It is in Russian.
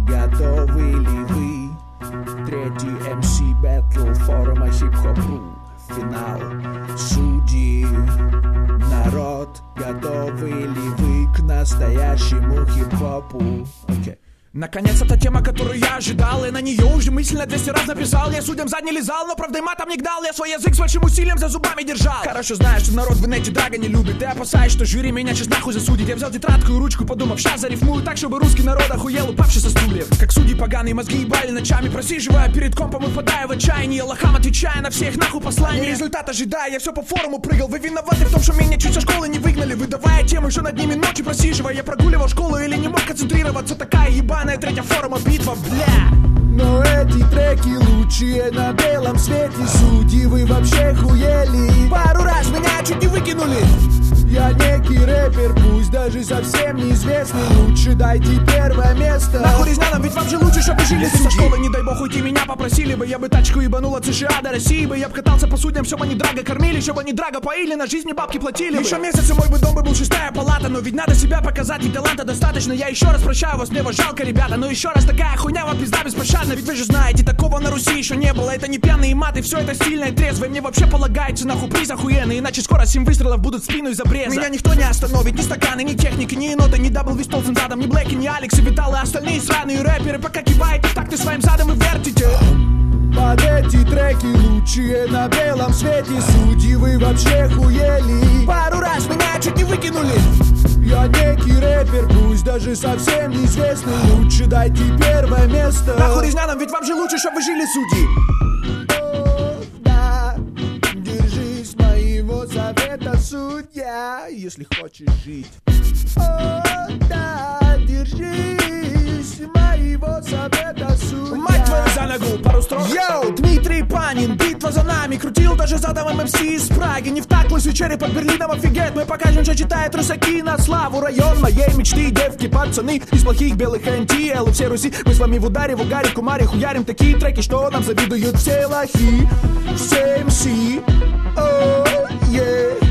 готовы ли вы? Третий МС Battle форума хип-хоп.ру. Финал. Судьи, народ, готовы ли вы к настоящему хип-хопу? Окей. Наконец, это тема, которую я ожидал, и на нее уже мысленно 200 раз написал. Я судьям задний лизал, но правдой матом не гнал. Я свой язык с большим усилием за зубами держал. Хорошо знаю, что народ в инете драга не любит. Ты опасаешься, что жюри меня сейчас нахуй засудит. Я взял тетрадку и ручку, подумав, щас зарифмую так, чтобы русский народ охуел, упавший со стульев. Как судьи поганые мозги ебали ночами, просиживая перед компом и впадая в отчаяние, лохам отвечая на всех нахуй послания. И результат ожидая, я все по форуму прыгал. Вы виноваты в том, что меня чуть со школы не выгнали, выдавая темы, что над ними ночи просиживая. Я прогуливал школу или не мог концентрироваться. Такая ебаная третья форума битва, бля. Но эти треки лучшие на белом свете. Судьи, вы вообще хуели. Пару раз меня чуть не выкинули. Я некий рэпер, пусть даже совсем неизвестный. Лучше дайте первое место. Нахуй резня нам, ведь вам же лучше, чтобы жили со школы. Не дай бог уйти, меня попросили бы. Я бы тачку ебанул от США до России бы. Я бы катался по судьям, чтобы они драго кормили, чтобы они драго поили, на жизнь мне бабки платили бы. Еще месяц и мой бы дом бы был 6-я палата. Но ведь надо себя показать, и таланта достаточно. Я еще раз прощаю вас, мне вас жалко, ребята. Но еще раз такая хуйня вам пизда беспощадна. Ведь вы же знаете, такого на Руси еще не было. Это не пьяные маты, все это стильно и трезво. И мне вообще полагается нахуй приз охуенный. Иначе скоро 7 выстрелов будут в спину из обреза. Меня никто не остановит, ни стаканы, ни техники, ни енота, ни дабл вистолфен задом, ни Блэки, ни Алекс и Витал, и остальные сраные рэперы. Пока киваете, так ты своим задом и вертите. Под эти треки лучшие на белом свете. Судьи, вы вообще хуели. Пару раз меня чуть не выкинули. Я некий рэпер, пусть даже совсем неизвестный. Лучше дайте первое место. Нахуй резня нам, ведь вам же лучше, чтобы вы жили, судьи. Да, держись моего совета, судья, если хочешь жить. О, да, держись моего совета, судья. Мать твою за ногу, пару строк. Йоу, Дмитрий Панин, битва за нами. Крутил даже задом МС из Праги. Не в так лысый череп под Берлином, офигеть. Мы покажем, что читает русаки на славу. Район моей мечты, девки, пацаны из плохих белых НТЛ и все Руси. Мы с вами в ударе, в угаре, кумаре. Хуярим такие треки, что нам завидуют все лохи. Все МС, о, yeah.